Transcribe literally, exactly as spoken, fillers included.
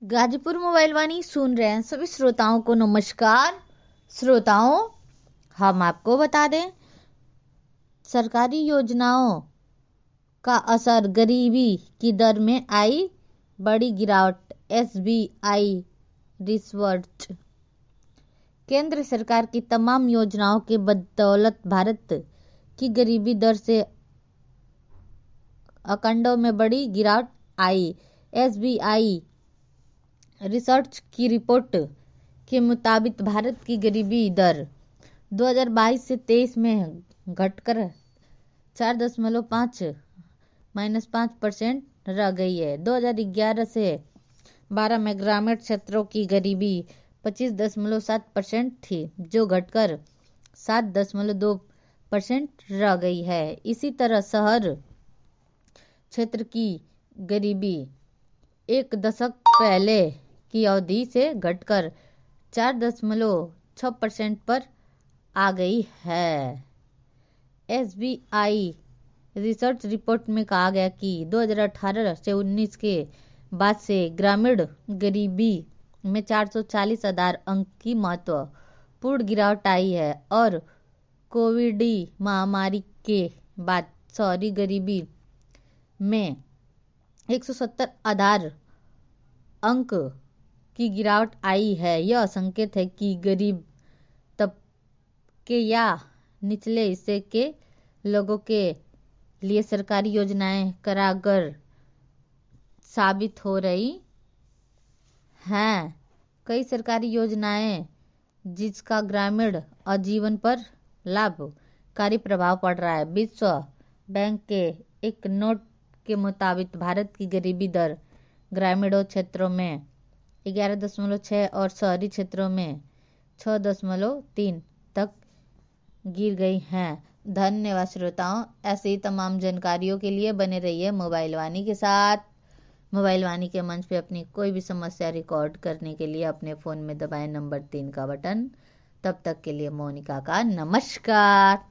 Ghazipur mobile वाणी सुन रहे हैं सभी श्रोताओं को नमस्कार। श्रोताओं, हम आपको बता दें, सरकारी योजनाओं का असर गरीबी की दर में आई बड़ी गिरावट। S B I research. केंद्र सरकार की तमाम योजनाओं के बदौलत भारत की गरीबी दर से आंकड़ों में बड़ी गिरावट आई। एस बी आई रिसर्च की रिपोर्ट के मुताबिक भारत की गरीबी दर दो हज़ार बाईस से तेईस में घटकर चार दशमलव पाँच माइनस पाँच परसेंट रह गई है। दो हज़ार ग्यारह से बारह में ग्रामीण क्षेत्रों की गरीबी पच्चीस दशमलव सात परसेंट थी, जो घटकर सात दशमलव दो परसेंट रह गई है। इसी तरह शहर क्षेत्र की गरीबी एक दशक पहले की अवधि से घटकर चार दशमलव छह परसेंट पर आ गई है। S B I research report में कहा गया कि दो हज़ार अठारह से उन्नीस के बाद से ग्रामीण गरीबी में चार सौ चालीस हजार अंक की महत्वपूर्ण गिरावट आई है और कोविड महामारी के बाद शहरी गरीबी में एक सौ सत्तर हजार अंक की गिरावट आई है। यह संकेत है कि गरीब तबके या निचले हिस्से के लोगों के लिए सरकारी योजनाएं कारगर साबित हो रही हैं। कई सरकारी योजनाएं जिसका ग्रामीण आजीवन पर लाभकारी प्रभाव पड़ रहा है। विश्व बैंक के एक नोट के मुताबिक भारत की गरीबी दर ग्रामीण क्षेत्रों में ग्यारह दशमलव छह और शहरी क्षेत्रों में छह दशमलव तीन तक गिर गई हैं। धन्यवाद श्रोताओं। ऐसे ही तमाम जानकारियों के लिए बने रहिए मोबाइल वाणी के साथ। मोबाइल वाणी के मंच पे अपनी कोई भी समस्या रिकॉर्ड करने के लिए अपने फ़ोन में दबाएं नंबर तीन का बटन। तब तक के लिए मोनिका का नमस्कार।